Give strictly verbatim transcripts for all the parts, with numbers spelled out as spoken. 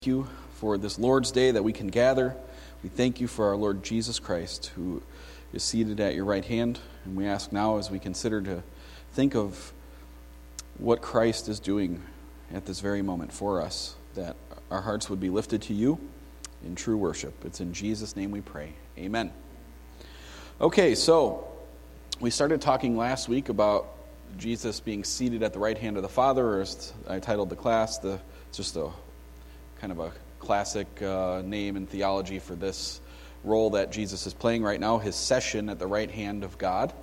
You for this Lord's Day that we can gather. We thank you for our Lord Jesus Christ, who is seated at your right hand. And we ask now, as we consider to think of what Christ is doing at this very moment for us, that our hearts would be lifted to you in true worship. It's in Jesus' name we pray. Amen. Okay, so we started talking last week about Jesus being seated at the right hand of the Father, or as I titled the class, the just a kind of a classic uh, name in theology for this role that Jesus is playing right now, his session at the right hand of God.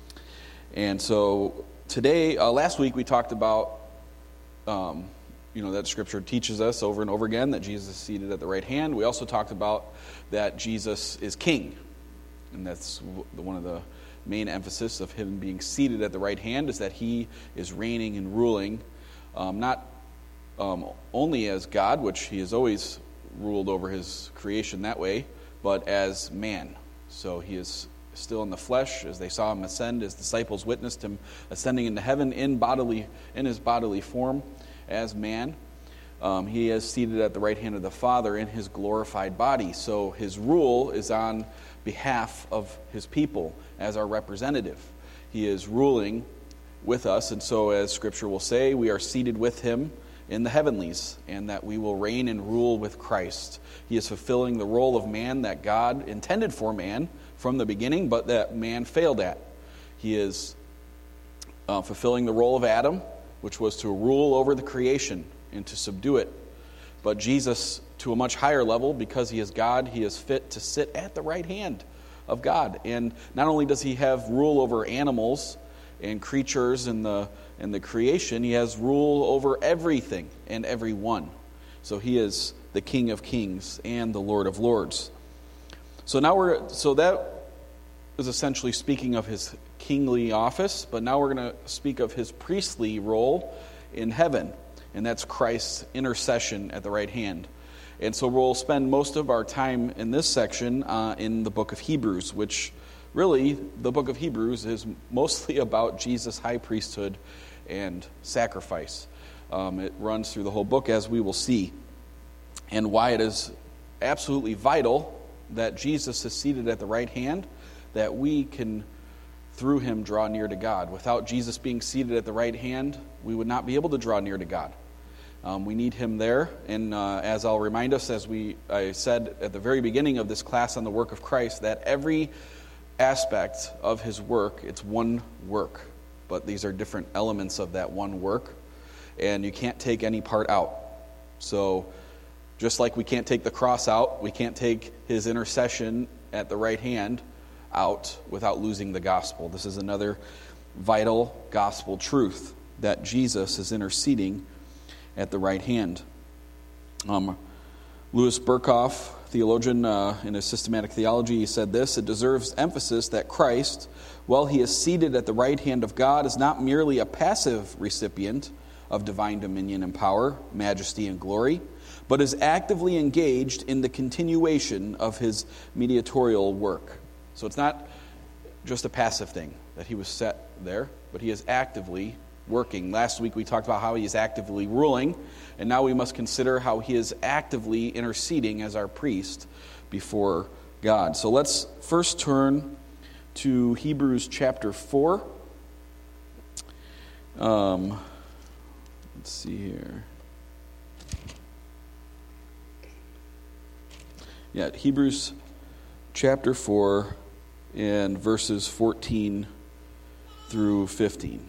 And so today, uh, last week we talked about, um, you know, that Scripture teaches us over and over again that Jesus is seated at the right hand. We also talked about that Jesus is king, and that's one of the main emphasis of him being seated at the right hand is that he is reigning and ruling, um, not Um, only as God, which he has always ruled over his creation that way, but as man. So he is still in the flesh, as they saw him ascend. His disciples witnessed him ascending into heaven in bodily, in his bodily form as man. Um, he is seated at the right hand of the Father in his glorified body. So his rule is on behalf of his people as our representative. He is ruling with us, and so as Scripture will say, we are seated with him in the heavenlies, and that we will reign and rule with Christ. He is fulfilling the role of man that God intended for man from the beginning, but that man failed at. He is uh, fulfilling the role of Adam, which was to rule over the creation and to subdue it. But Jesus, to a much higher level, because he is God, he is fit to sit at the right hand of God. And not only does he have rule over animals and creatures in the in the creation, he has rule over everything and everyone. So he is the King of Kings and the Lord of Lords. So now we're so that is essentially speaking of his kingly office, but now we're going to speak of his priestly role in heaven, and that's Christ's intercession at the right hand. And so we'll spend most of our time in this section uh, in the book of Hebrews, which really, the book of Hebrews is mostly about Jesus' high priesthood and sacrifice. Um, it runs through the whole book, as we will see, and why it is absolutely vital that Jesus is seated at the right hand, that we can, through him, draw near to God. Without Jesus being seated at the right hand, we would not be able to draw near to God. Um, we need him there, and uh, as I'll remind us, as we I said at the very beginning of this class on the work of Christ, that every aspect of his work, it's one work, but these are different elements of that one work, and you can't take any part out. So just like we can't take the cross out, we can't take his intercession at the right hand out without losing the gospel. This is another vital gospel truth, that Jesus is interceding at the right hand. Um, Louis Berkhoff, theologian, uh, in his systematic theology, he said this: it deserves emphasis that Christ, while he is seated at the right hand of God, is not merely a passive recipient of divine dominion and power, majesty and glory, but is actively engaged in the continuation of his mediatorial work. So it's not just a passive thing that he was set there, but he is actively working. Last week we talked about how he is actively ruling, and now we must consider how he is actively interceding as our priest before God. So let's first turn to Hebrews chapter four. Um, let's see here. Yeah, Hebrews chapter four and verses fourteen through fifteen.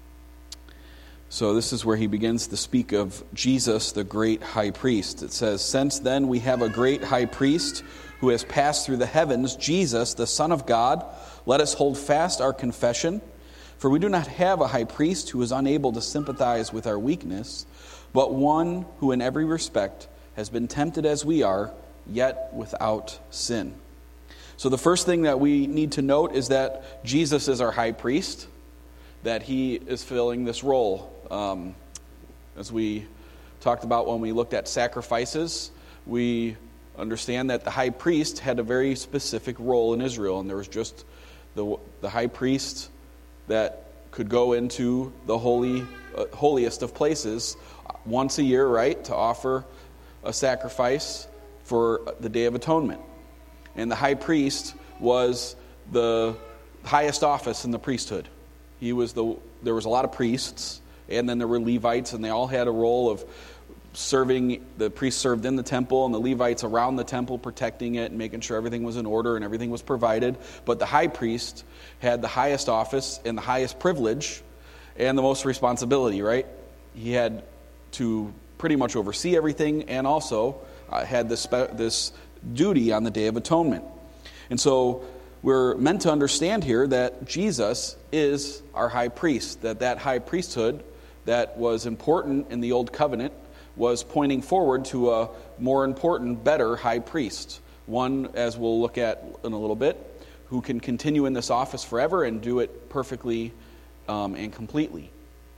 So this is where he begins to speak of Jesus, the great high priest. It says, "Since then we have a great high priest who has passed through the heavens, Jesus, the Son of God, let us hold fast our confession. For we do not have a high priest who is unable to sympathize with our weakness, but one who in every respect has been tempted as we are, yet without sin." So the first thing that we need to note is that Jesus is our high priest, that he is filling this role. Um, as we talked about when we looked at sacrifices, we understand that the high priest had a very specific role in Israel, and there was just the the high priest that could go into the holy uh, holiest of places once a year, right, to offer a sacrifice for the Day of Atonement. And the high priest was the highest office in the priesthood. He was the there was a lot of priests, and then there were Levites, and they all had a role of serving. The priests served in the temple, and the Levites around the temple, protecting it and making sure everything was in order and everything was provided. But the high priest had the highest office and the highest privilege and the most responsibility, right? He had to pretty much oversee everything, and also uh, had this spe- this duty on the Day of Atonement. And so we're meant to understand here that Jesus is our high priest, that that high priesthood that was important in the Old Covenant was pointing forward to a more important, better high priest. One, as we'll look at in a little bit, who can continue in this office forever and do it perfectly um, and completely.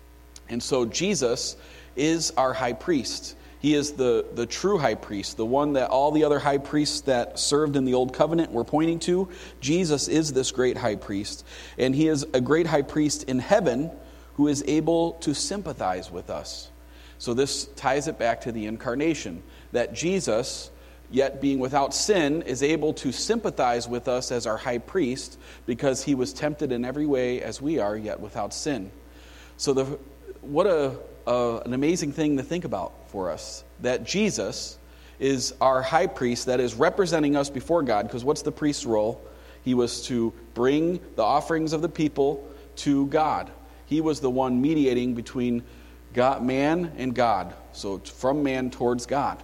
And so Jesus is our high priest. He is the, the true high priest, the one that all the other high priests that served in the Old Covenant were pointing to. Jesus is this great high priest. And he is a great high priest in heaven who is able to sympathize with us. So this ties it back to the incarnation, that Jesus, yet being without sin, is able to sympathize with us as our high priest because he was tempted in every way as we are, yet without sin. So the what a, a an amazing thing to think about for us, that Jesus is our high priest that is representing us before God, because what's the priest's role? He was to bring the offerings of the people to God. He was the one mediating between God, man and God, so from man towards God.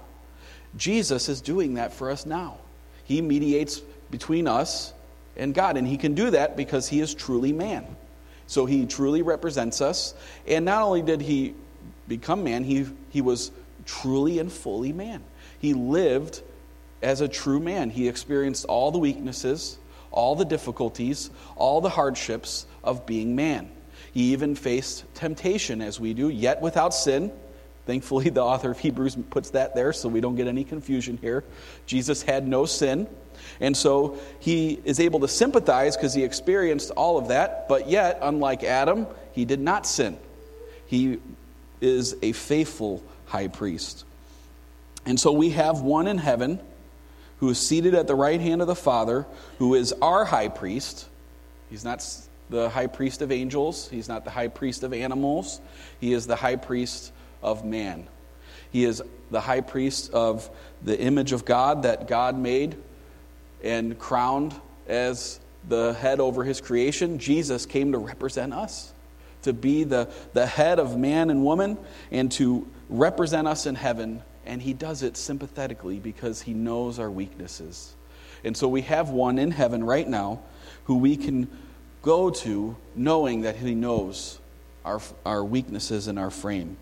Jesus is doing that for us now. He mediates between us and God, and he can do that because he is truly man. So he truly represents us, and not only did he become man, he he was truly and fully man. He lived as a true man. He experienced all the weaknesses, all the difficulties, all the hardships of being man. He even faced temptation as we do, yet without sin. Thankfully, the author of Hebrews puts that there so we don't get any confusion here. Jesus had no sin. And so he is able to sympathize because he experienced all of that. But yet, unlike Adam, he did not sin. He is a faithful high priest. And so we have one in heaven who is seated at the right hand of the Father, who is our high priest. He's not the high priest of angels. He's not the high priest of animals. He is the high priest of man. He is the high priest of the image of God that God made and crowned as the head over his creation. Jesus came to represent us, to be the, the head of man and woman, and to represent us in heaven. And he does it sympathetically because he knows our weaknesses. And so we have one in heaven right now who we can go to knowing that he knows our, our weaknesses and our frame.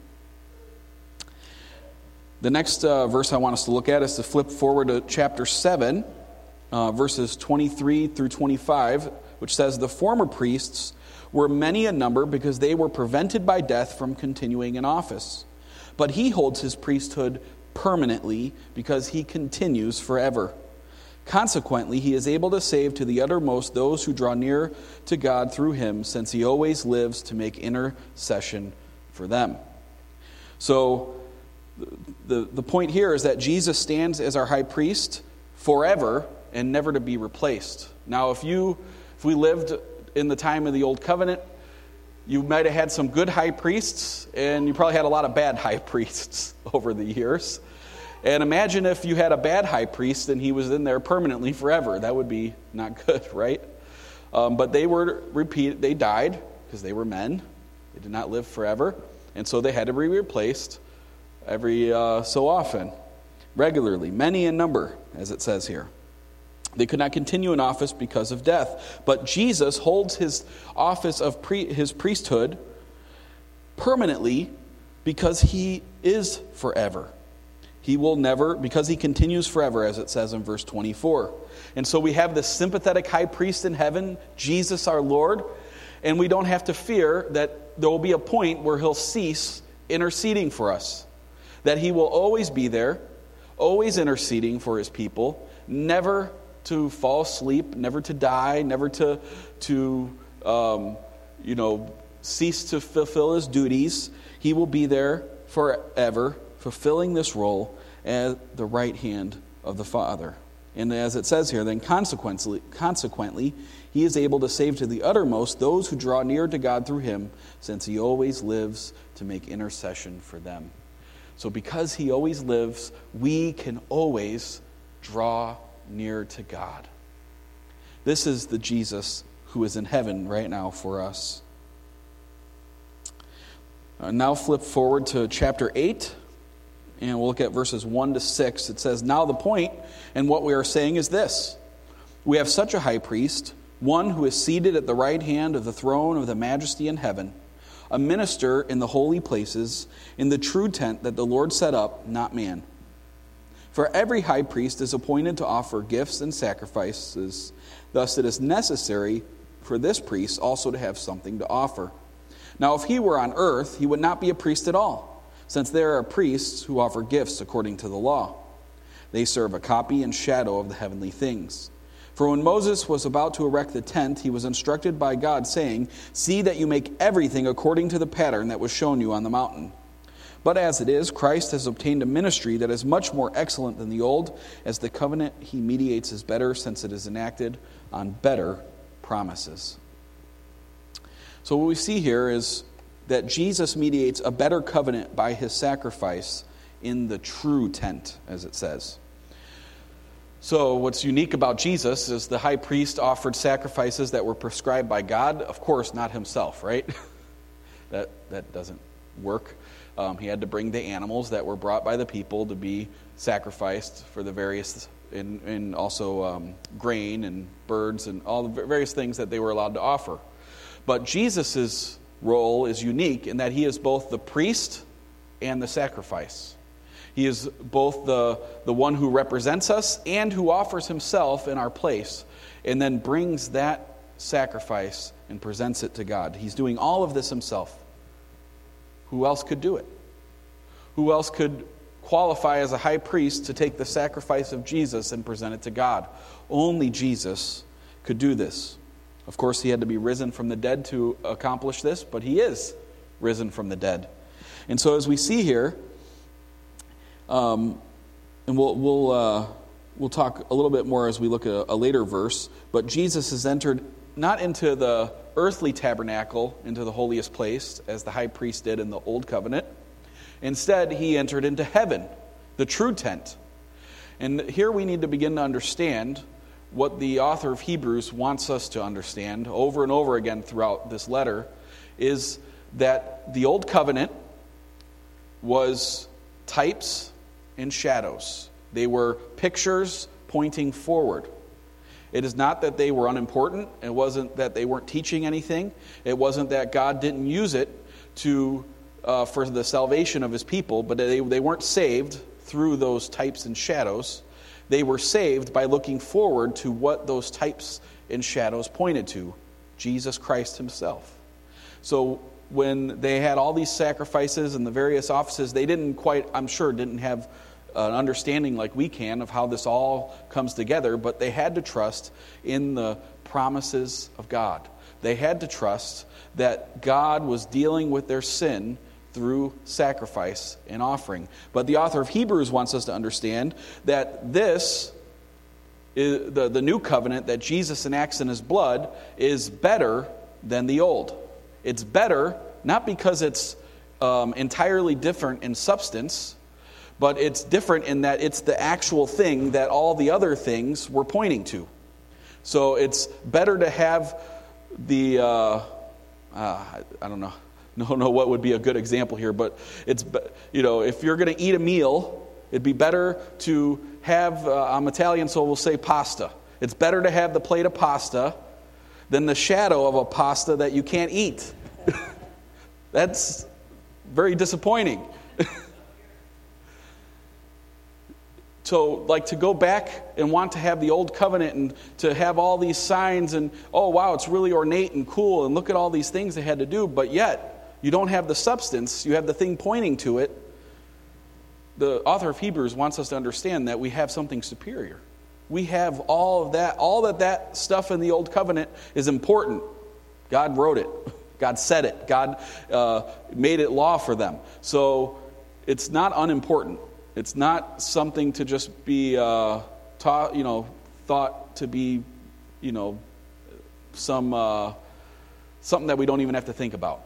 The next uh, verse I want us to look at is to flip forward to chapter seven, uh, verses twenty-three through twenty-five, which says, "The former priests were many in number because they were prevented by death from continuing in office. But he holds his priesthood permanently because he continues forever. Consequently, he is able to save to the uttermost those who draw near to God through him, since he always lives to make intercession for them." So the, the point here is that Jesus stands as our high priest forever and never to be replaced. Now, if you if we lived in the time of the Old Covenant, you might have had some good high priests, and you probably had a lot of bad high priests over the years. And imagine if you had a bad high priest and he was in there permanently forever. That would be not good, right? Um, but they were repeated. They died because they were men. They did not live forever. And so they had to be replaced every uh, so often, regularly, many in number, as it says here. They could not continue in office because of death. But Jesus holds his office of pre- his priesthood permanently because he is forever. He will never, because he continues forever, as it says in verse twenty-four. And so we have this sympathetic high priest in heaven, Jesus our Lord, and we don't have to fear that there will be a point where he'll cease interceding for us. That he will always be there, always interceding for his people, never to fall asleep, never to die, never to, to um, you know, cease to fulfill his duties. He will be there forever, fulfilling this role at the right hand of the Father. And as it says here, then consequently, consequently, he is able to save to the uttermost those who draw near to God through him, since he always lives to make intercession for them. So because he always lives, we can always draw near to God. This is the Jesus who is in heaven right now for us. Uh, now flip forward to chapter eight. And we'll look at verses one to six. It says, "Now the point and what we are saying is this. We have such a high priest, one who is seated at the right hand of the throne of the majesty in heaven, a minister in the holy places, in the true tent that the Lord set up, not man. For every high priest is appointed to offer gifts and sacrifices. Thus it is necessary for this priest also to have something to offer. Now if he were on earth, he would not be a priest at all, since there are priests who offer gifts according to the law. They serve a copy and shadow of the heavenly things. For when Moses was about to erect the tent, he was instructed by God, saying, 'See that you make everything according to the pattern that was shown you on the mountain.' But as it is, Christ has obtained a ministry that is much more excellent than the old, as the covenant he mediates is better, since it is enacted on better promises." So what we see here is that Jesus mediates a better covenant by his sacrifice in the true tent, as it says. So what's unique about Jesus is the high priest offered sacrifices that were prescribed by God, of course, not himself, right? that that doesn't work. Um, he had to bring the animals that were brought by the people to be sacrificed for the various, and, and also um, grain and birds and all the various things that they were allowed to offer. But Jesus's role is unique in that he is both the priest and the sacrifice. He is both the, the one who represents us and who offers himself in our place and then brings that sacrifice and presents it to God. He's doing all of this himself. Who else could do it? Who else could qualify as a high priest to take the sacrifice of Jesus and present it to God? Only Jesus could do this. Of course, he had to be risen from the dead to accomplish this, but he is risen from the dead. And so as we see here, um, and we'll we'll uh, we'll talk a little bit more as we look at a, a later verse, but Jesus has entered not into the earthly tabernacle, into the holiest place, as the high priest did in the old covenant. Instead, he entered into heaven, the true tent. And here we need to begin to understand what the author of Hebrews wants us to understand over and over again throughout this letter, is that the old covenant was types and shadows. They were pictures pointing forward. It is not that they were unimportant. It wasn't that they weren't teaching anything. It wasn't that God didn't use it to uh, for the salvation of his people, but they, they weren't saved through those types and shadows. They were saved by looking forward to what those types and shadows pointed to, Jesus Christ himself. So when they had all these sacrifices and the various offices, they didn't quite, I'm sure, didn't have an understanding like we can of how this all comes together, but they had to trust in the promises of God. They had to trust that God was dealing with their sin through sacrifice and offering. But the author of Hebrews wants us to understand that this, is, the, the new covenant that Jesus enacts in his blood, is better than the old. It's better not because it's um, entirely different in substance, but it's different in that it's the actual thing that all the other things were pointing to. So it's better to have the, uh, uh, I don't know, no, no, what would be a good example here, but it's, you know, if you're going to eat a meal, it'd be better to have, uh, I'm Italian, so we'll say pasta. It's better to have the plate of pasta than the shadow of a pasta that you can't eat. That's very disappointing. So, like, to go back and want to have the old covenant and to have all these signs and, oh, wow, it's really ornate and cool and look at all these things they had to do, but yet you don't have the substance, you have the thing pointing to it. The author of Hebrews wants us to understand that we have something superior. We have all of that, all that that stuff in the old covenant is important. God wrote it. God said it. God uh, made it law for them. So it's not unimportant. It's not something to just be uh, taught, you know, thought to be, you know, some uh, something that we don't even have to think about.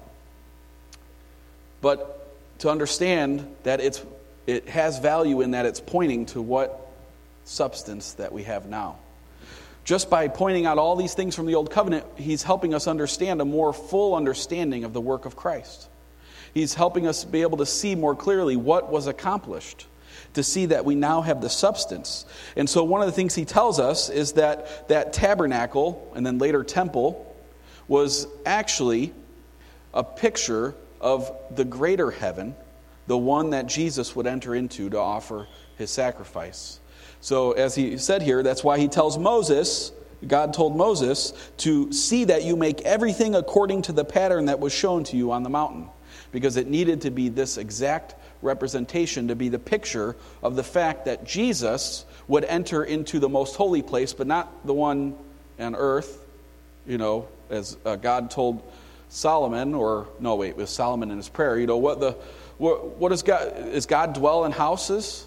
But to understand that it's it has value in that it's pointing to what substance that we have now. Just by pointing out all these things from the Old Covenant, he's helping us understand a more full understanding of the work of Christ. He's helping us be able to see more clearly what was accomplished, to see that we now have the substance. And so one of the things he tells us is that that tabernacle, and then later temple, was actually a picture of the greater heaven, the one that Jesus would enter into to offer his sacrifice. So as he said here, that's why he tells Moses, God told Moses, to see that you make everything according to the pattern that was shown to you on the mountain. Because it needed to be this exact representation to be the picture of the fact that Jesus would enter into the most holy place, but not the one on earth, you know, as uh, God told Solomon, or no, wait, it was Solomon in his prayer. You know, what the what, what is God? Is God dwell in houses?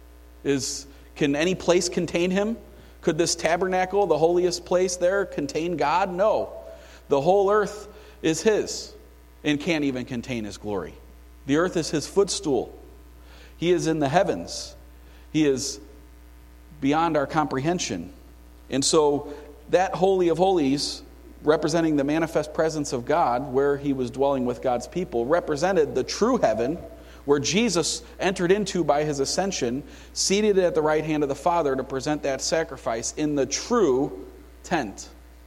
Is Can any place contain him? Could this tabernacle, the holiest place there, contain God? No. The whole earth is his and can't even contain his glory. The earth is his footstool. He is in the heavens. He is beyond our comprehension. And so that Holy of Holies, representing the manifest presence of God, where he was dwelling with God's people, represented the true heaven, where Jesus entered into by his ascension, seated at the right hand of the Father to present that sacrifice in the true tent.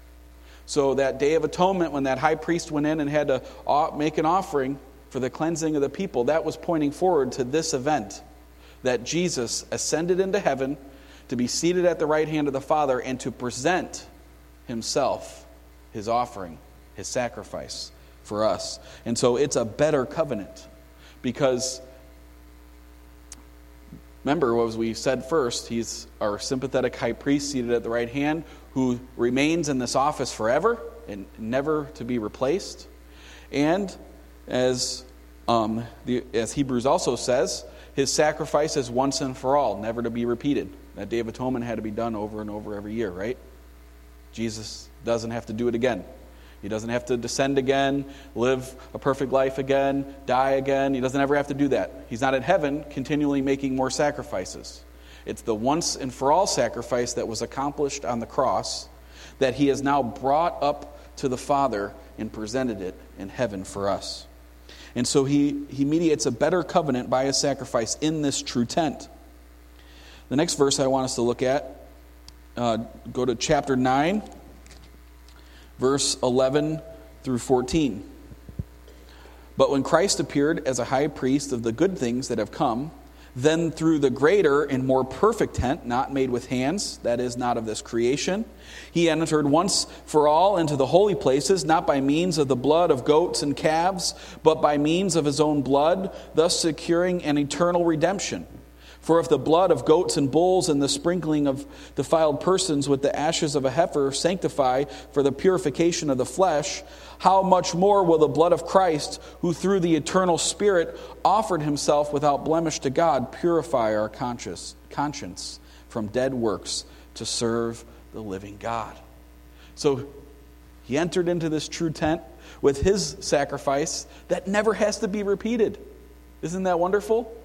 So that Day of Atonement, when that high priest went in and had to make an offering for the cleansing of the people, that was pointing forward to this event, that Jesus ascended into heaven to be seated at the right hand of the Father and to present himself, his offering, his sacrifice for us. And so it's a better covenant. Because, remember, as we said first, he's our sympathetic high priest seated at the right hand who remains in this office forever and never to be replaced. And as um, the, as Hebrews also says, his sacrifice is once and for all, never to be repeated. That Day of Atonement had to be done over and over every year, right? Jesus doesn't have to do it again. He doesn't have to descend again, live a perfect life again, die again. He doesn't ever have to do that. He's not in heaven continually making more sacrifices. It's the once and for all sacrifice that was accomplished on the cross that he has now brought up to the Father and presented it in heaven for us. And so he, he mediates a better covenant by his sacrifice in this true tent. The next verse I want us to look at, uh, go to chapter nine. Verse eleven through fourteen. But when Christ appeared as a high priest of the good things that have come, then through the greater and more perfect tent, not made with hands, that is, not of this creation, he entered once for all into the holy places, not by means of the blood of goats and calves, but by means of his own blood, thus securing an eternal redemption. For if the blood of goats and bulls and the sprinkling of defiled persons with the ashes of a heifer sanctify for the purification of the flesh, how much more will the blood of Christ, who through the eternal Spirit offered himself without blemish to God, purify our conscience, conscience from dead works to serve the living God. So he entered into this true tent with his sacrifice that never has to be repeated. Isn't that wonderful?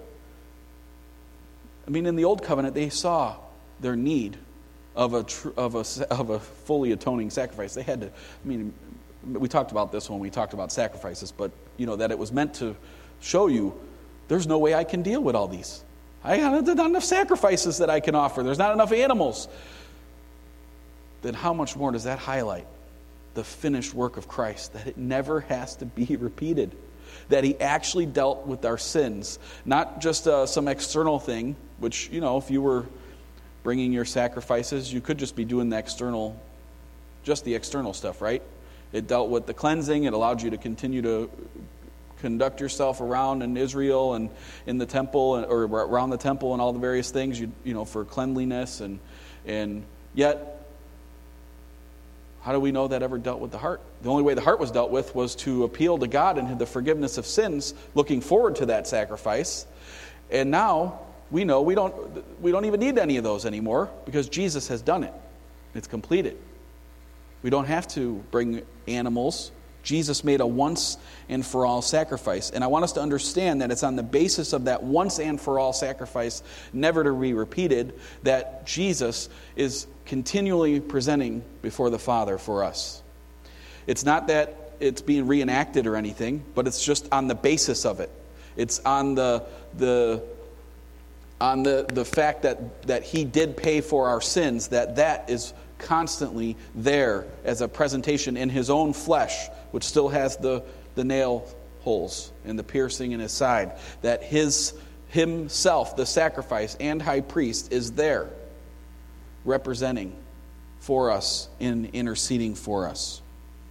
I mean, in the Old Covenant, they saw their need of a tr- of a of a fully atoning sacrifice. They had to. I mean, we talked about this when we talked about sacrifices, but you know that it was meant to show you there's no way I can deal with all these. I have not enough sacrifices that I can offer. There's not enough animals. Then how much more does that highlight the finished work of Christ? That it never has to be repeated. That he actually dealt with our sins, not just uh, some external thing. Which, you know, if you were bringing your sacrifices, you could just be doing the external, just the external stuff, right? It dealt with the cleansing. It allowed you to continue to conduct yourself around in Israel and in the temple, or around the temple and all the various things, you, you know, for cleanliness. And, and yet, how do we know that ever dealt with the heart? The only way the heart was dealt with was to appeal to God and the forgiveness of sins, looking forward to that sacrifice. And now, we know we don't we don't even need any of those anymore because Jesus has done it. It's completed. We don't have to bring animals. Jesus made a once and for all sacrifice. And I want us to understand that it's on the basis of that once and for all sacrifice, never to be repeated, that Jesus is continually presenting before the Father for us. It's not that it's being reenacted or anything, but it's just on the basis of it. It's on the the on the, the fact that, that he did pay for our sins, that that is constantly there as a presentation in his own flesh, which still has the, the nail holes and the piercing in his side, that his himself, the sacrifice and high priest, is there representing for us and interceding for us.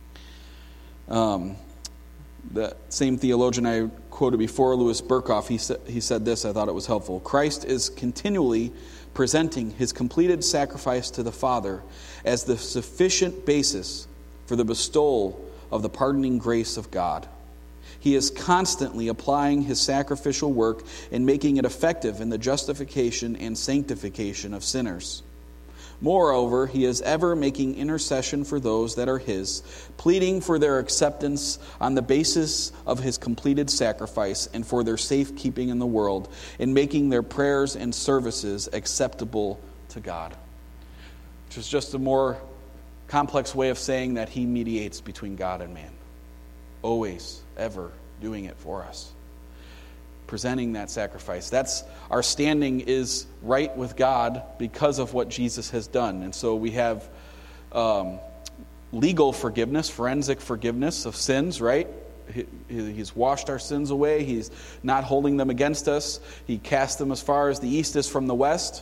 Um, the same theologian I quoted before, Louis Berkhoff, he said, he said this, I thought it was helpful. Christ is continually presenting his completed sacrifice to the Father as the sufficient basis for the bestowal of the pardoning grace of God. He is constantly applying his sacrificial work and making it effective in the justification and sanctification of sinners. Moreover, he is ever making intercession for those that are his, pleading for their acceptance on the basis of his completed sacrifice and for their safekeeping in the world, and making their prayers and services acceptable to God. Which is just a more complex way of saying that he mediates between God and man. Always, ever doing it for us. Presenting that sacrifice. That's our standing is right with God because of what Jesus has done. And so we have um, legal forgiveness, forensic forgiveness of sins, right? He, he's washed our sins away. He's not holding them against us. He cast them as far as the east is from the west.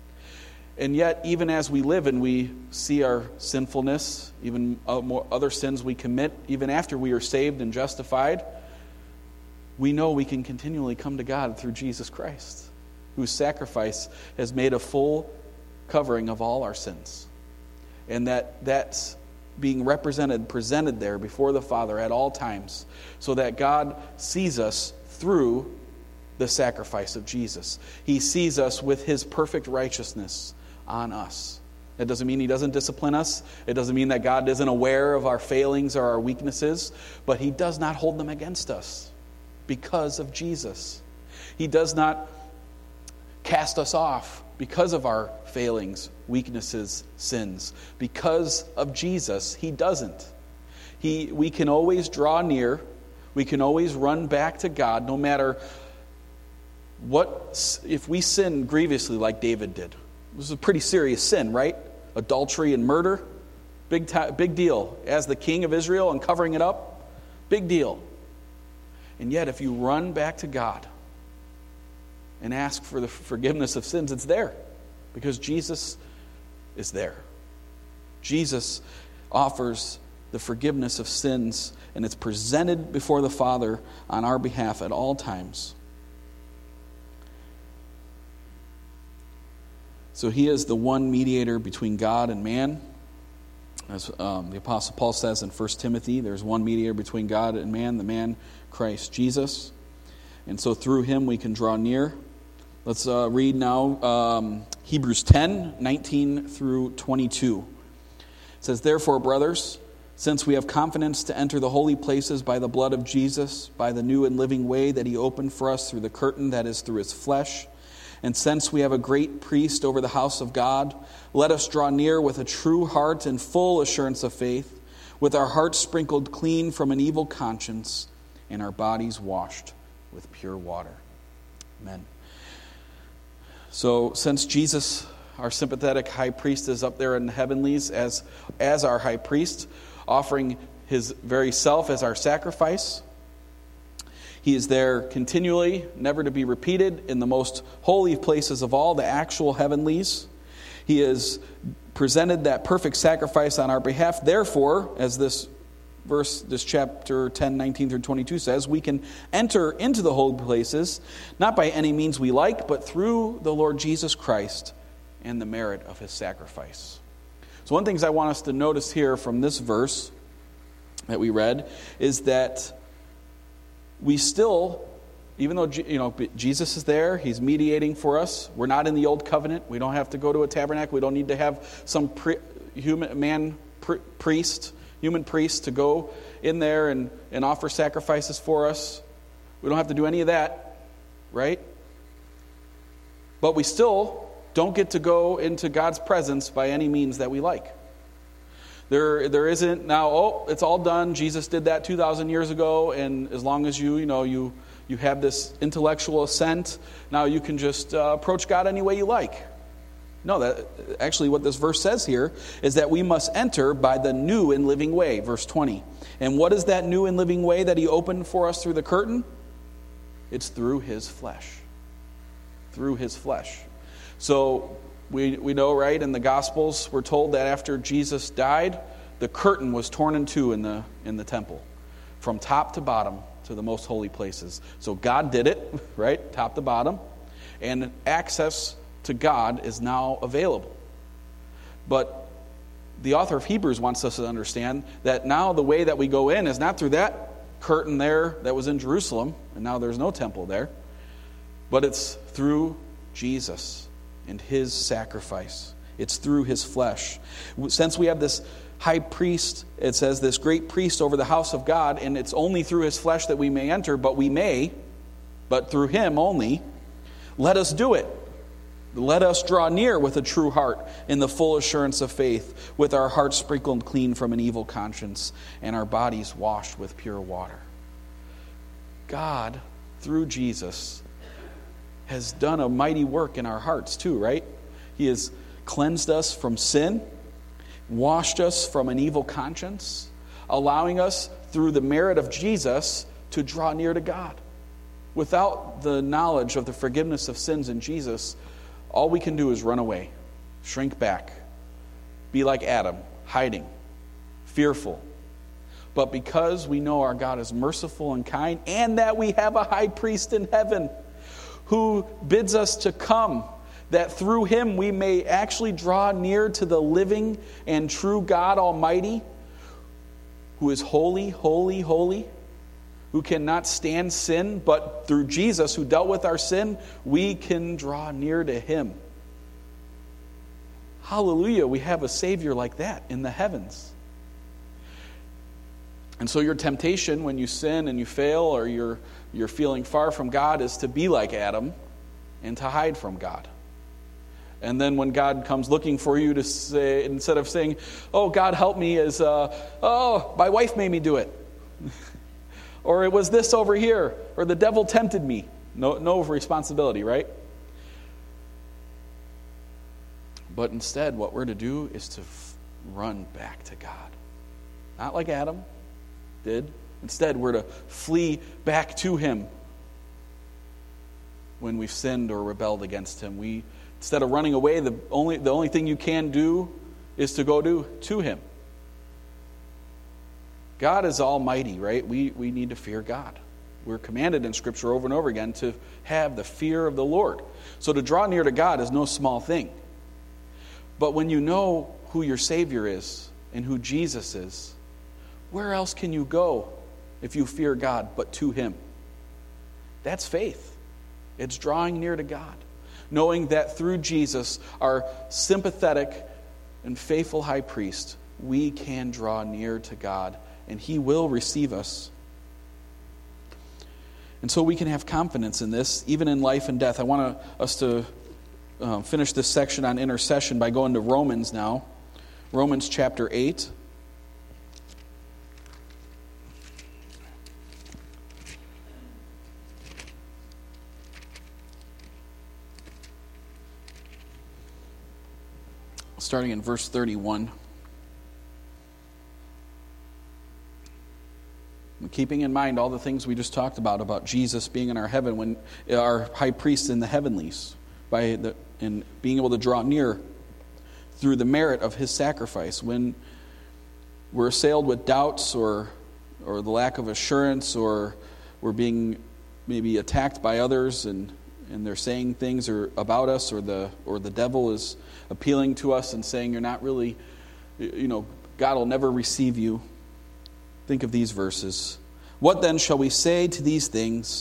And yet, even as we live and we see our sinfulness, even uh, more other sins we commit, even after we are saved and justified, we know we can continually come to God through Jesus Christ, whose sacrifice has made a full covering of all our sins. And that that's being represented, presented there before the Father at all times, so that God sees us through the sacrifice of Jesus. He sees us with his perfect righteousness on us. That doesn't mean he doesn't discipline us. It doesn't mean that God isn't aware of our failings or our weaknesses, but he does not hold them against us. Because of Jesus. He does not cast us off because of our failings, weaknesses, sins. Because of Jesus, he doesn't. He, we can always draw near. We can always run back to God, no matter what. If we sin grievously like David did. This is a pretty serious sin, right? Adultery and murder. Big, t- big deal. As the king of Israel and covering it up. Big deal. And yet, if you run back to God and ask for the forgiveness of sins, it's there. Because Jesus is there. Jesus offers the forgiveness of sins, and it's presented before the Father on our behalf at all times. So he is the one mediator between God and man. As um, the Apostle Paul says in First Timothy, there's one mediator between God and man, the man Christ Jesus. And so through him we can draw near. Let's uh, read now um, Hebrews ten, nineteen through twenty-two. It says, "Therefore, brothers, since we have confidence to enter the holy places by the blood of Jesus, by the new and living way that he opened for us through the curtain that is through his flesh, and since we have a great priest over the house of God, let us draw near with a true heart and full assurance of faith, with our hearts sprinkled clean from an evil conscience, and our bodies washed with pure water." Amen. So, since Jesus, our sympathetic high priest, is up there in the heavenlies as, as our high priest, offering his very self as our sacrifice, he is there continually, never to be repeated, in the most holy places of all, the actual heavenlies. He has presented that perfect sacrifice on our behalf. Therefore, as this verse, this chapter ten, nineteen through twenty-two says, we can enter into the holy places, not by any means we like, but through the Lord Jesus Christ and the merit of his sacrifice. So one of the things I want us to notice here from this verse that we read is that we still even though you know Jesus is there, he's mediating for us. We're not in the old covenant. We don't have to go to a tabernacle. We don't need to have some pre, human man pre, priest, human priest to go in there and, and offer sacrifices for us. We don't have to do any of that, right? But we still don't get to go into God's presence by any means that we like. There, there isn't now, oh, it's all done. Jesus did that two thousand years ago, and as long as you, you know, you, you have this intellectual assent, now you can just uh, approach God any way you like. No, that actually what this verse says here is that we must enter by the new and living way, verse twenty. And what is that new and living way that he opened for us through the curtain? It's through his flesh. Through his flesh. So we we know, right, in the Gospels, we're told that after Jesus died, the curtain was torn in two in the in the temple, from top to bottom to the most holy places. So God did it, right, top to bottom, and access to God is now available. But the author of Hebrews wants us to understand that now the way that we go in is not through that curtain there that was in Jerusalem, and now there's no temple there, but it's through Jesus and his sacrifice. It's through his flesh. Since we have this high priest, it says this great priest over the house of God, and it's only through his flesh that we may enter, but we may, but through him only, let us do it. Let us draw near with a true heart in the full assurance of faith, with our hearts sprinkled clean from an evil conscience and our bodies washed with pure water. God, through Jesus, has done a mighty work in our hearts too, right? He has cleansed us from sin, washed us from an evil conscience, allowing us, through the merit of Jesus, to draw near to God. Without the knowledge of the forgiveness of sins in Jesus, all we can do is run away, shrink back, be like Adam, hiding, fearful. But because we know our God is merciful and kind, and that we have a high priest in heaven who bids us to come, that through him we may actually draw near to the living and true God Almighty, who is holy, holy, holy, who cannot stand sin, but through Jesus, who dealt with our sin, we can draw near to him. Hallelujah, we have a Savior like that in the heavens. And so your temptation when you sin and you fail, or you're, you're feeling far from God, is to be like Adam and to hide from God. And then when God comes looking for you, to say, instead of saying, oh, God, help me, is, uh, oh, my wife made me do it. Or it was this over here, or the devil tempted me. No, no responsibility, right? But instead, what we're to do is to f- run back to God. Not like Adam did. Instead, we're to flee back to him when we've sinned or rebelled against him. We, instead of running away, the only, the only thing you can do is to go to, to him. God is almighty, right? We we need to fear God. We're commanded in Scripture over and over again to have the fear of the Lord. So to draw near to God is no small thing. But when you know who your Savior is and who Jesus is, where else can you go if you fear God but to him? That's faith. It's drawing near to God, knowing that through Jesus, our sympathetic and faithful high priest, we can draw near to God, and he will receive us. And so we can have confidence in this, even in life and death. I want us to uh, finish this section on intercession by going to Romans now. Romans chapter eight. Starting in verse thirty-one. Keeping in mind all the things we just talked about, about Jesus being in our heaven, when our high priest in the heavenlies, by the, and being able to draw near through the merit of his sacrifice. When we're assailed with doubts or or the lack of assurance, or we're being maybe attacked by others and, and they're saying things or about us, or the or the devil is appealing to us and saying you're not really, you know, God will never receive you. Think of these verses. What then shall we say to these things?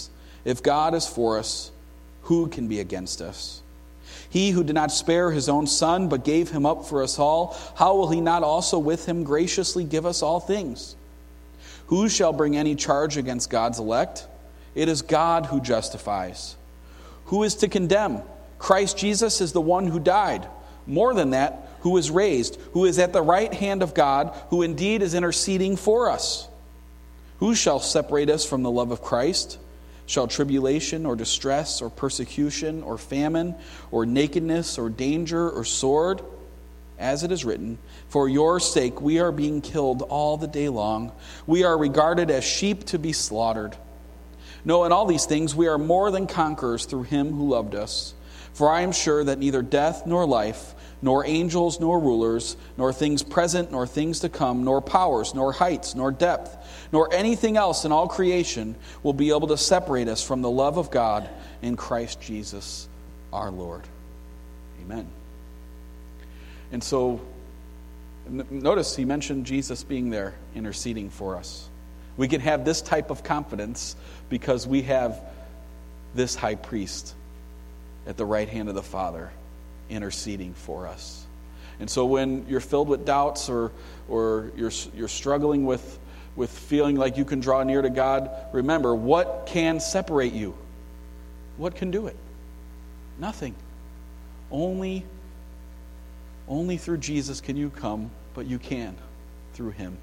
If God is for us, who can be against us? He who did not spare his own Son, but gave him up for us all, how will he not also with him graciously give us all things? Who shall bring any charge against God's elect? It is God who justifies. Who is to condemn? Christ Jesus is the one who died. More than that, who is raised, who is at the right hand of God, who indeed is interceding for us. Who shall separate us from the love of Christ? Shall tribulation or distress or persecution or famine or nakedness or danger or sword? As it is written, for your sake we are being killed all the day long. We are regarded as sheep to be slaughtered. No, in all these things we are more than conquerors through him who loved us. For I am sure that neither death nor life, nor angels nor rulers, nor things present nor things to come, nor powers, nor heights, nor depth, nor anything else in all creation will be able to separate us from the love of God in Christ Jesus our Lord. Amen. And so, notice he mentioned Jesus being there interceding for us. We can have this type of confidence because we have this high priest at the right hand of the Father interceding for us. And so when you're filled with doubts or or you're you're struggling with with feeling like you can draw near to God, remember, what can separate you? What can do it? Nothing. Only only through Jesus can you come, but you can through him.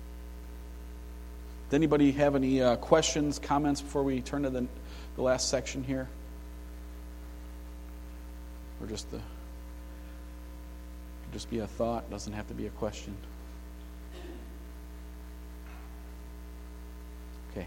Does anybody have any uh, questions, comments before we turn to the, the last section here? Or just the just be a thought, doesn't have to be a question. Okay.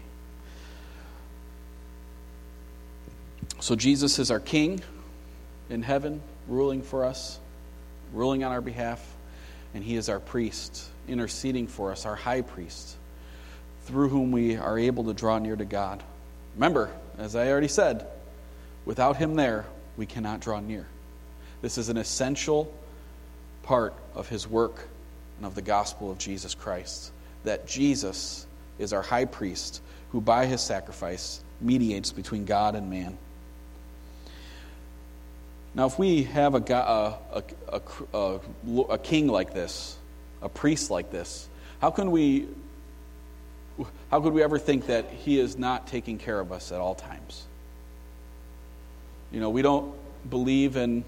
So Jesus is our King in heaven, ruling for us, ruling on our behalf, and he is our priest, interceding for us, our high priest, through whom we are able to draw near to God. Remember, as I already said, without him there, we cannot draw near. This is an essential part of his work and of the gospel of Jesus Christ, that Jesus is our high priest who by his sacrifice mediates between God and man. Now, if we have a, a, a, a, a king like this, a priest like this, how can we how could we ever think that he is not taking care of us at all times? You know, we don't believe in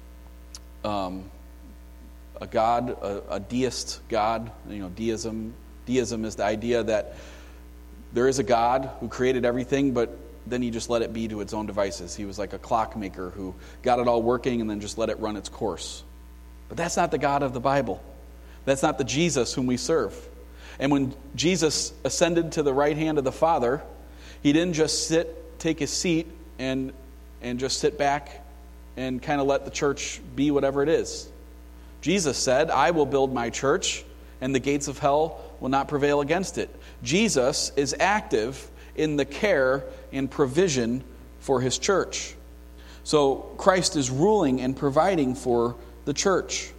um, a God, a, a deist God. You know, deism. Deism is the idea that there is a God who created everything, but then he just let it be to its own devices. He was like a clockmaker who got it all working and then just let it run its course. But that's not the God of the Bible. That's not the Jesus whom we serve. And when Jesus ascended to the right hand of the Father, he didn't just sit, take his seat, and and just sit back and kind of let the church be whatever it is. Jesus said, I will build my church, and the gates of hell will not prevail against it. Jesus is active in the care and provision for his church. So Christ is ruling and providing for the church.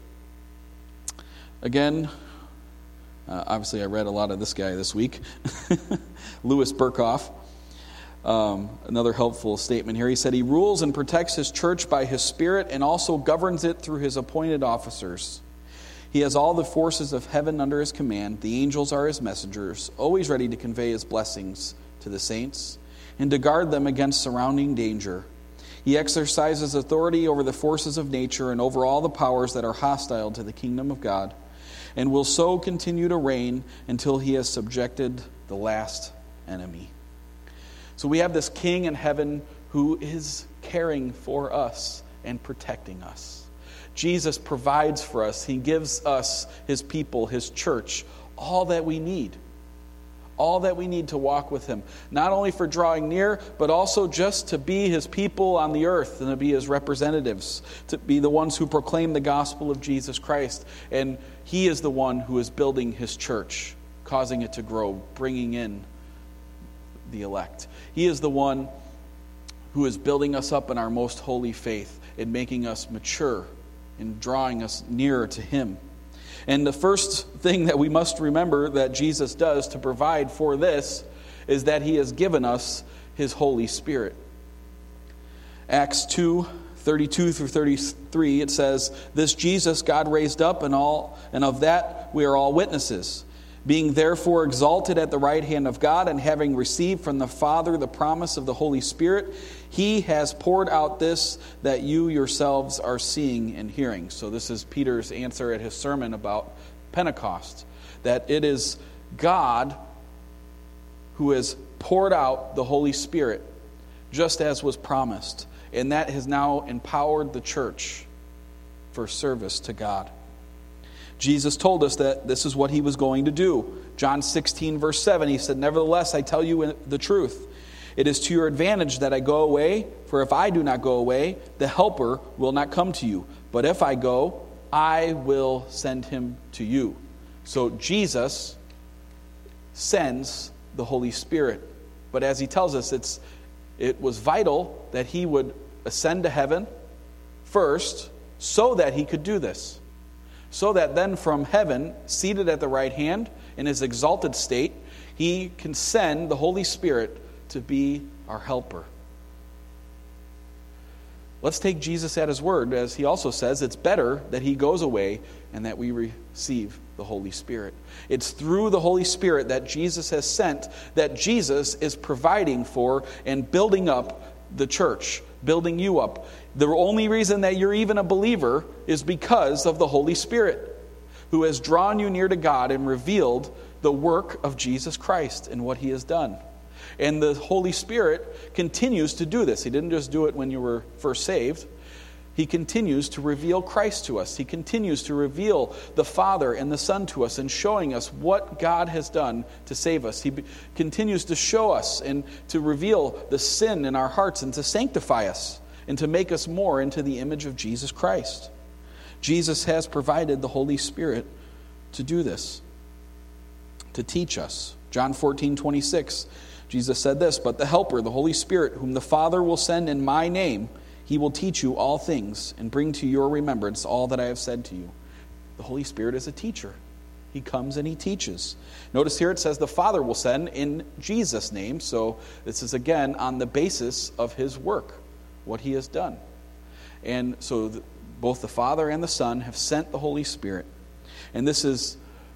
Again, uh, obviously I read a lot of this guy this week, Louis Berkhoff. Um, another helpful statement here. He said he rules and protects his church by his Spirit and also governs it through his appointed officers. He has all the forces of heaven under his command. The angels are his messengers, always ready to convey his blessings to the saints and to guard them against surrounding danger. He exercises authority over the forces of nature and over all the powers that are hostile to the kingdom of God, and will so continue to reign until he has subjected the last enemy. So we have this King in heaven who is caring for us and protecting us. Jesus provides for us. He gives us, his people, his church, all that we need. All that we need to walk with him. Not only for drawing near, but also just to be his people on the earth and to be his representatives, to be the ones who proclaim the gospel of Jesus Christ. And he is the one who is building his church, causing it to grow, bringing in the elect. He is the one who is building us up in our most holy faith and making us mature and drawing us nearer to him. And the first thing that we must remember that Jesus does to provide for this is that he has given us his Holy Spirit. Acts two, thirty-two through thirty-three, it says, "This Jesus God raised up, and all, and of that we are all witnesses. Being therefore exalted at the right hand of God, and having received from the Father the promise of the Holy Spirit, he has poured out this that you yourselves are seeing and hearing." So this is Peter's answer at his sermon about Pentecost, that it is God who has poured out the Holy Spirit, just as was promised. And that has now empowered the church for service to God. Jesus told us that this is what he was going to do. John sixteen, verse seven, he said, "Nevertheless, I tell you the truth. It is to your advantage that I go away, for if I do not go away, the Helper will not come to you. But if I go, I will send him to you." So Jesus sends the Holy Spirit. But as he tells us, it's it was vital that he would ascend to heaven first so that he could do this. So that then from heaven, seated at the right hand in his exalted state, he can send the Holy Spirit to be our helper. Let's take Jesus at his word, as he also says it's better that he goes away and that we receive the Holy Spirit. It's through the Holy Spirit that Jesus has sent that Jesus is providing for and building up the church, building you up. The only reason that you're even a believer is because of the Holy Spirit, who has drawn you near to God and revealed the work of Jesus Christ and what he has done. And the Holy Spirit continues to do this. He didn't just do it when you were first saved. He continues to reveal Christ to us. He continues to reveal the Father and the Son to us and showing us what God has done to save us. He be- continues to show us and to reveal the sin in our hearts and to sanctify us and to make us more into the image of Jesus Christ. Jesus has provided the Holy Spirit to do this, to teach us. John fourteen, twenty-six, Jesus said this, "But the Helper, the Holy Spirit, whom the Father will send in my name, he will teach you all things and bring to your remembrance all that I have said to you." The Holy Spirit is a teacher. He comes and he teaches. Notice here it says the Father will send in Jesus' name. So this is again on the basis of his work, what he has done. And so the, both the Father and the Son have sent the Holy Spirit. And this is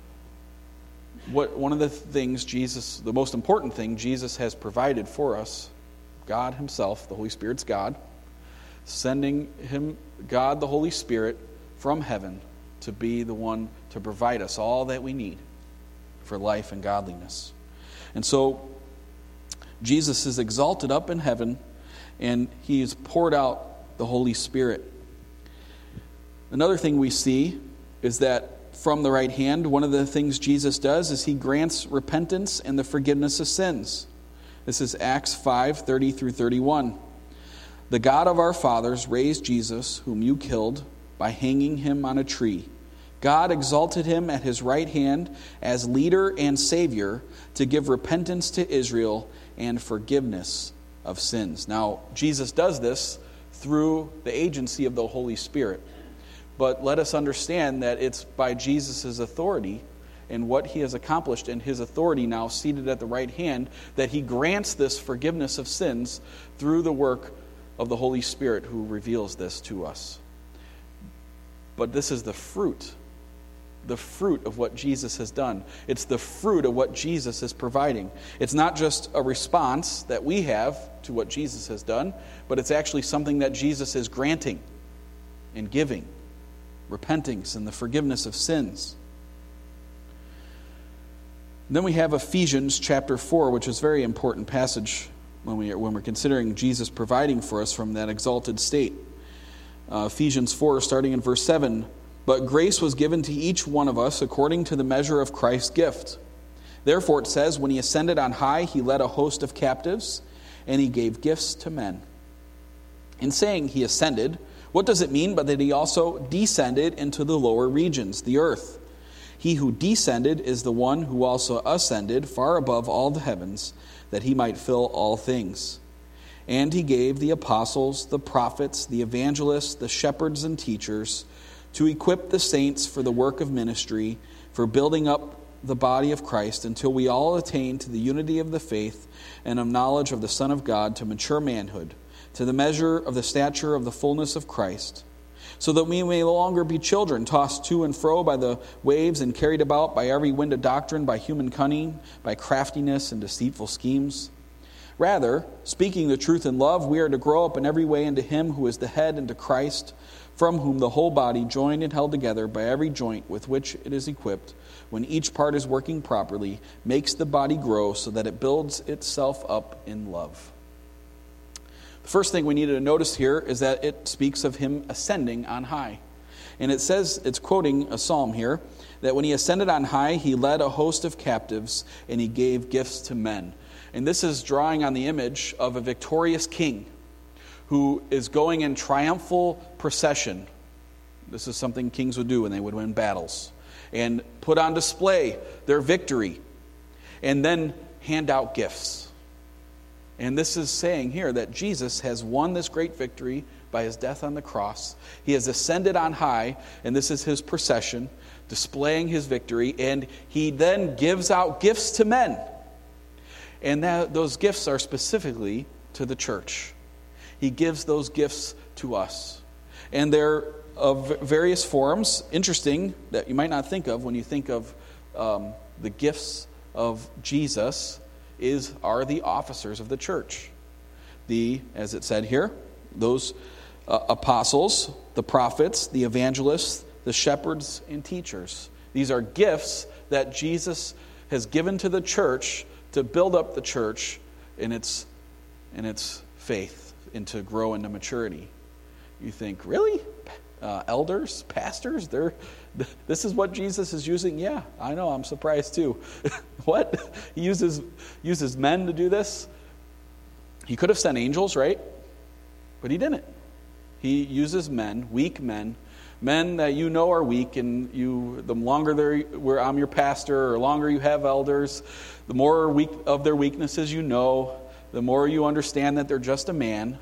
what one of the things Jesus, the most important thing Jesus has provided for us. God himself, the Holy Spirit's God, sending him, God the Holy Spirit, from heaven to be the one to provide us all that we need for life and godliness. And so Jesus is exalted up in heaven, and he has poured out the Holy Spirit. Another thing we see is that from the right hand, one of the things Jesus does is he grants repentance and the forgiveness of sins. This is Acts five, thirty through thirty-one. "The God of our fathers raised Jesus, whom you killed, by hanging him on a tree. God exalted him at his right hand as leader and Savior to give repentance to Israel and forgiveness of sins." Now, Jesus does this through the agency of the Holy Spirit. But let us understand that it's by Jesus' authority and what he has accomplished in his authority now seated at the right hand that he grants this forgiveness of sins through the work of the Holy Spirit who reveals this to us. But this is the fruit, the fruit of what Jesus has done. It's the fruit of what Jesus is providing. It's not just a response that we have to what Jesus has done, but it's actually something that Jesus is granting and giving. Repentance and the forgiveness of sins. Then we have Ephesians chapter four, which is a very important passage when, we, when we're considering Jesus providing for us from that exalted state. Uh, Ephesians four, starting in verse seven, "But grace was given to each one of us according to the measure of Christ's gift. Therefore it says, when he ascended on high, he led a host of captives, and he gave gifts to men." In saying he ascended, what does it mean but that he also descended into the lower regions, the earth? He who descended is the one who also ascended far above all the heavens, that he might fill all things. And he gave the apostles, the prophets, the evangelists, the shepherds and teachers to equip the saints for the work of ministry, for building up the body of Christ until we all attain to the unity of the faith and of knowledge of the Son of God, to mature manhood, to the measure of the stature of the fullness of Christ, so that we may no longer be children, tossed to and fro by the waves and carried about by every wind of doctrine, by human cunning, by craftiness and deceitful schemes. Rather, speaking the truth in love, we are to grow up in every way into Him who is the head, into Christ, from whom the whole body, joined and held together by every joint with which it is equipped, when each part is working properly, makes the body grow so that it builds itself up in love. The first thing we need to notice here is that it speaks of Him ascending on high. And it says, it's quoting a psalm here, that when He ascended on high, He led a host of captives and He gave gifts to men. And this is drawing on the image of a victorious king who is going in triumphal procession. This is something kings would do when they would win battles. And put on display their victory. And then hand out gifts. And this is saying here that Jesus has won this great victory by His death on the cross. He has ascended on high, and this is His procession, displaying His victory. And He then gives out gifts to men. And that, those gifts are specifically to the church. He gives those gifts to us. And they're of various forms. Interesting that you might not think of when you think of um, the gifts of Jesus is are the officers of the church. The, as it said here, those uh, apostles, the prophets, the evangelists, the shepherds, and teachers. These are gifts that Jesus has given to the church to build up the church in its in its faith and to grow into maturity. You think, really? Uh, elders, pastors, they're this is what Jesus is using? Yeah, I know, I'm surprised too. What? He uses uses men to do this? He could have sent angels, right? But He didn't. He uses men, weak men, men that you know are weak, and you the longer they're where I'm your pastor, or longer you have elders, the more weak of their weaknesses you know, the more you understand that they're just a man.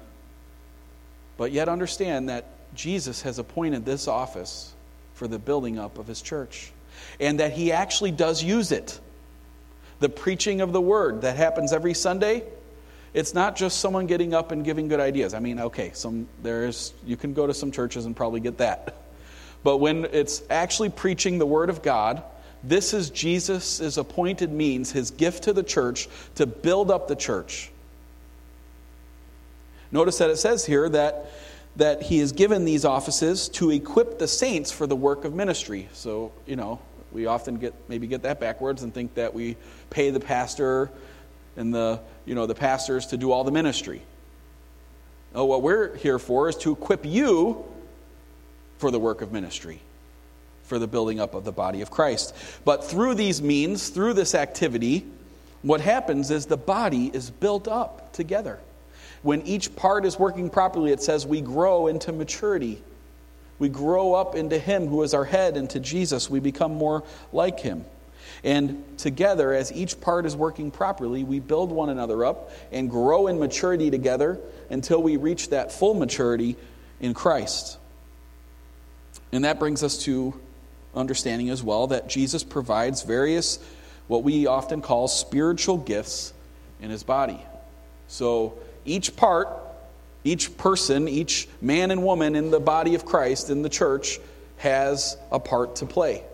But yet understand that Jesus has appointed this office for the building up of His church, and that He actually does use it. The preaching of the word that happens every Sunday, it's not just someone getting up and giving good ideas. I mean, okay, some there's you can go to some churches and probably get that. But when it's actually preaching the word of God, this is Jesus' appointed means, His gift to the church to build up the church. Notice that it says here that, that He has given these offices to equip the saints for the work of ministry. So, you know, we often get maybe get that backwards and think that we pay the pastor and the you know the pastors to do all the ministry. Oh, what we're here for is to equip you for the work of ministry, for the building up of the body of Christ. But through these means, through this activity, what happens is the body is built up together. When each part is working properly, it says we grow into maturity. We grow up into Him who is our head, and to Jesus we become more like Him. And together, as each part is working properly, we build one another up and grow in maturity together until we reach that full maturity in Christ. And that brings us to understanding as well that Jesus provides various, what we often call spiritual gifts in His body. So each part, each person, each man and woman in the body of Christ, in the church, has a part to play.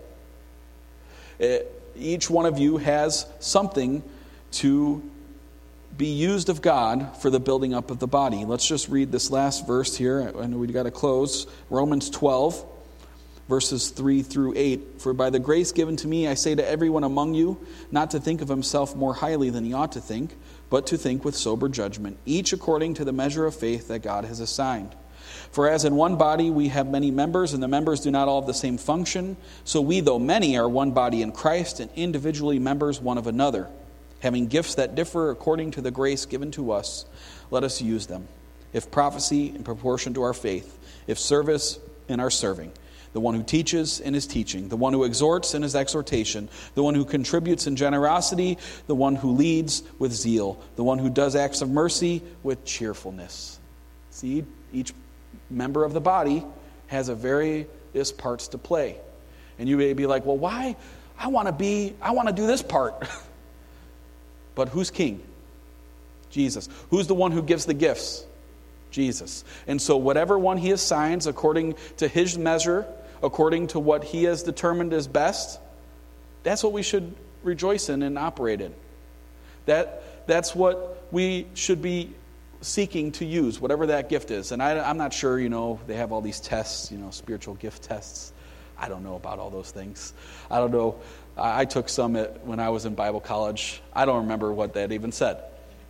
It, each one of you has something to be used of God for the building up of the body. Let's just read this last verse here. I know we've got to close. Romans twelve, verses three through eight. For by the grace given to me, I say to everyone among you, not to think of himself more highly than he ought to think, but to think with sober judgment, each according to the measure of faith that God has assigned. For as in one body we have many members, and the members do not all have the same function, so we, though many, are one body in Christ, and individually members one of another. Having gifts that differ according to the grace given to us, let us use them. If prophecy, in proportion to our faith. If service, in our serving. The one who teaches in his teaching, the one who exhorts in his exhortation, the one who contributes in generosity, the one who leads with zeal, the one who does acts of mercy with cheerfulness. See, each member of the body has a various parts to play. And you may be like, well, why? I want to be, I want to do this part. But who's king? Jesus. Who's the one who gives the gifts? Jesus. And so whatever one he assigns according to his measure, according to what he has determined is best, that's what we should rejoice in and operate in. That, that's what we should be seeking to use, whatever that gift is. And I, I'm not sure, you know, they have all these tests, you know, spiritual gift tests. I don't know about all those things. I don't know. I, I took some at, when I was in Bible college. I don't remember what that even said.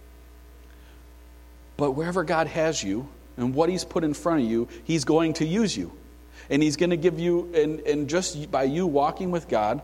But wherever God has you and what he's put in front of you, he's going to use you. And he's going to give you, and, and just by you walking with God,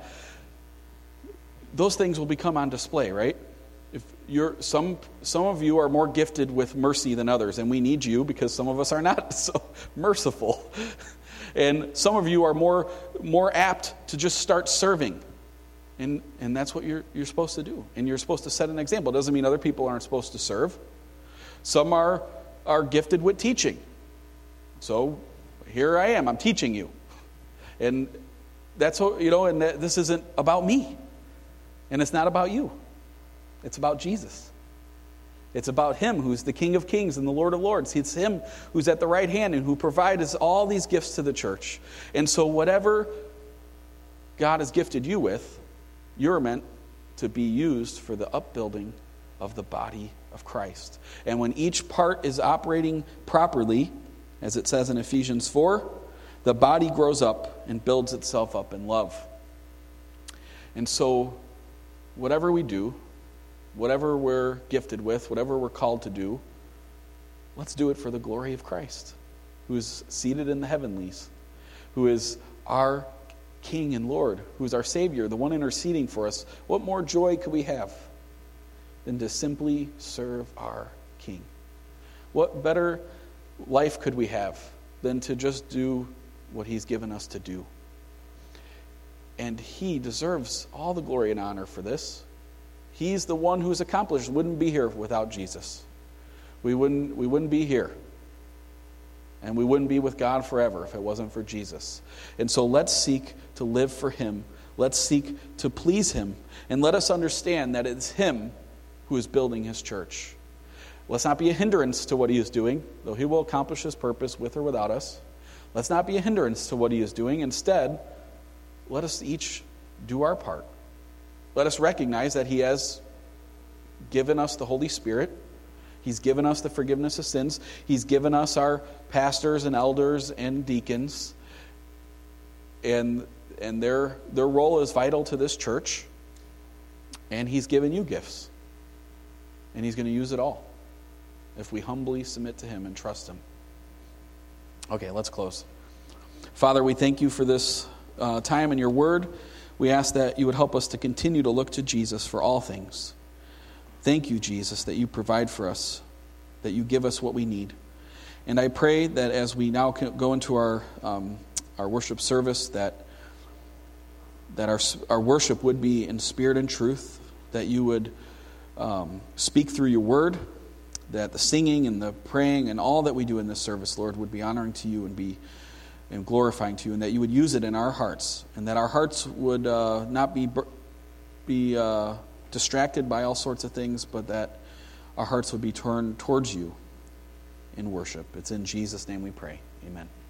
those things will become on display, right? If you're some some of you are more gifted with mercy than others, and we need you because some of us are not so merciful. And some of you are more more apt to just start serving. And and that's what you're you're supposed to do. And you're supposed to set an example. It doesn't mean other people aren't supposed to serve. Some are are gifted with teaching. So here I am, I'm teaching you. And that's what, you know, and that, this isn't about me. And it's not about you. It's about Jesus. It's about him who's the King of Kings and the Lord of Lords. It's him who's at the right hand and who provides all these gifts to the church. And so whatever God has gifted you with, you're meant to be used for the upbuilding of the body of Christ. And when each part is operating properly, as it says in Ephesians four, the body grows up and builds itself up in love. And so whatever we do, whatever we're gifted with, whatever we're called to do, let's do it for the glory of Christ, who is seated in the heavenlies, who is our King and Lord, who is our Savior, the one interceding for us. What more joy could we have than to simply serve our King? What better life could we have than to just do what he's given us to do? And he deserves all the glory and honor for this. He's the one who's accomplished. We wouldn't be here without Jesus. We wouldn't, we wouldn't be here. And we wouldn't be with God forever if it wasn't for Jesus. And so let's seek to live for him. Let's seek to please him. And let us understand that it's him who is building his church. Let's not be a hindrance to what he is doing, though he will accomplish his purpose with or without us. Let's not be a hindrance to what he is doing. Instead, let us each do our part. Let us recognize that he has given us the Holy Spirit. He's given us the forgiveness of sins. He's given us our pastors and elders and deacons. And, and their, their role is vital to this church. And he's given you gifts. And he's going to use it all if we humbly submit to him and trust him. Okay, let's close. Father, we thank you for this uh, time in your word. We ask that you would help us to continue to look to Jesus for all things. Thank you, Jesus, that you provide for us, that you give us what we need. And I pray that as we now go into our um, our worship service, that that our our worship would be in spirit and truth, that you would um, speak through your word, that the singing and the praying and all that we do in this service, Lord, would be honoring to you and be and glorifying to you, and that you would use it in our hearts, and that our hearts would uh, not be be uh, distracted by all sorts of things, but that our hearts would be turned towards you in worship. It's in Jesus' name we pray. Amen.